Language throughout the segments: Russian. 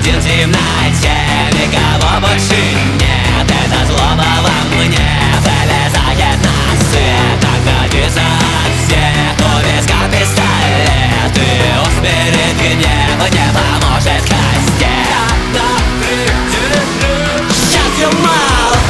один в темноте, никого больше нет. Это злоба во мне вылезает на свет, отгородиться от всех, у виска пистолет. И усмирить гнев не поможет косте. Shut your mouth.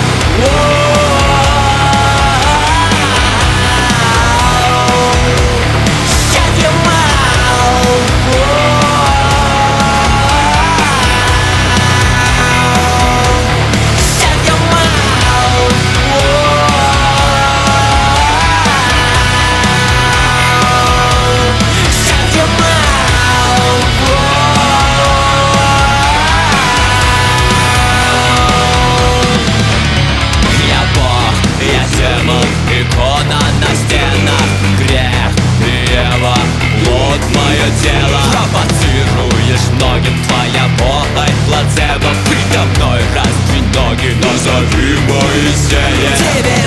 Икона на стенах, грех и его плод мое тело. Провоцируешь многим, твоя похоть плацебо. Предо мной раздвинь ноги, назови Моисея.